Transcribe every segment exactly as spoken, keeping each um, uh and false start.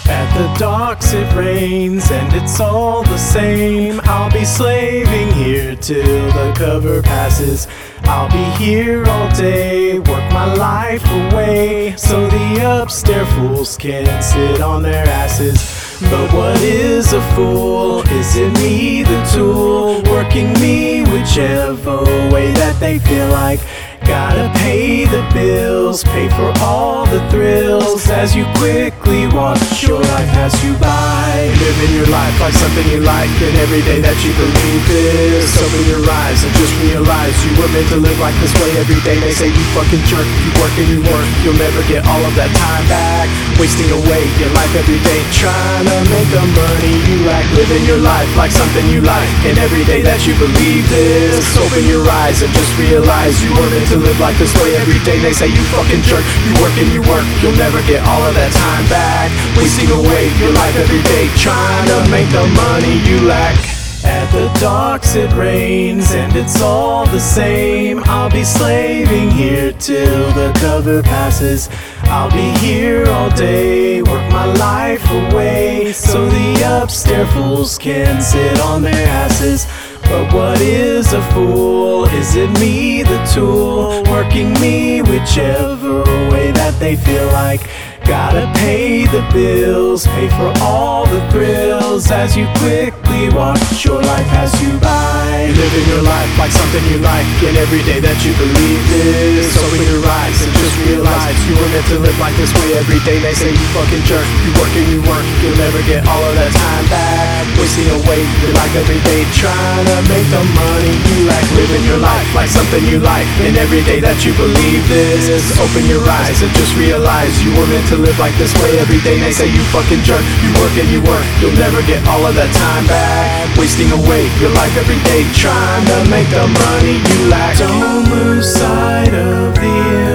At the docks it rains and it's all the same. I'll be slaving here till the cover passes. I'll be here all day, work my life away, so the upstairs fools can sit on their asses. But what is a fool? Is it me, the tool, working me whichever way that they feel like? Gotta pay the bills, pay for all the thrills, as you quickly watch your life pass you by. Living your life like something you like, and every day that you believe this. Open your eyes and just realize you were meant to live like this way every day. They say you fucking jerk, you work and you work, you'll never get all of that time back. Wasting away your life every day, trying to make the money you lack. Living your life like something you like, and every day that you believe this. Open your eyes and just realize you were meant to live like this way every day. They say you fucking jerk, you work and you work, you'll never get all of that time back. Wasting away your life every day, trying to make the money you lack. At the docks it rains and it's all the same. I'll be slaving here till the cover passes. I'll be here all day, work my life away, so the upstairs fools can sit on their asses. But what is a fool? Is it me, the tool, working me whichever way that they feel like? Gotta pay the bills, pay for all the thrills, as you quickly watch your life pass you by. Living your life like something you like, and every day that you believe this. Open your eyes and just realize you were meant to live like this way every day. They say you fucking jerk, you work and you work, you'll never get all of that time back. Wasting away your life every day, trying to make the money you lack. Living your life like something you like, and every day that you believe this. Open your eyes and just realize you were meant to live like this way every day. They say you fucking jerk, you work and you work, you'll never get all of that time back. Wasting away your life every day, trying to make the money you lack. Don't lose sight of the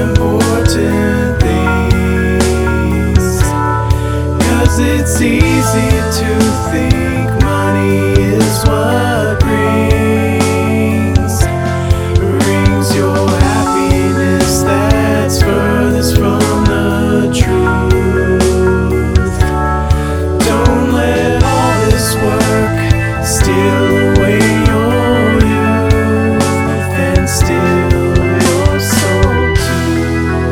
important things, 'cause it's easy to think money is what brings brings your happiness that's furthest from the truth. Don't let all this work steal away your youth and steal your soul too.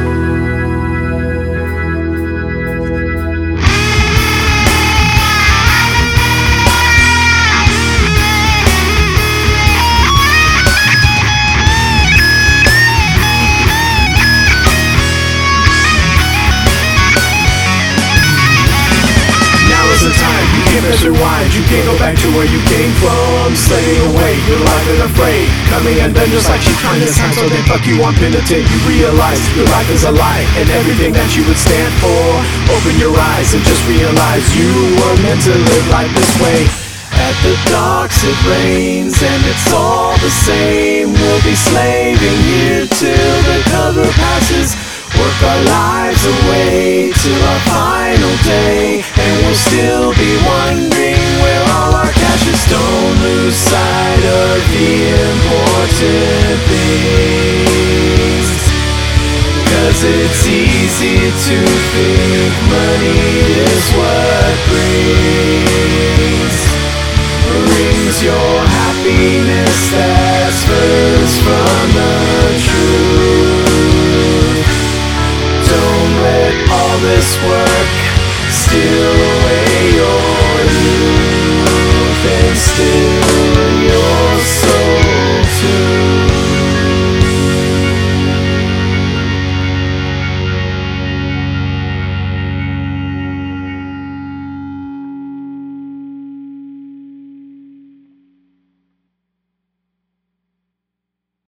The time you can't press rewind, you can't go back to where you came from. Slaving away your life and afraid, coming undone just like she's trying this time. So they fuck you on penitent. You realize your life is a lie, and everything that you would stand for. Open your eyes and just realize you were meant to live like this way. At the docks it rains and it's all the same. We'll be slaving here till the cover passes. Work our lives away till our final day, and we'll still be wondering where all our cash is. Don't lose sight of the important things, 'cause it's easy to think money is what brings brings your happiness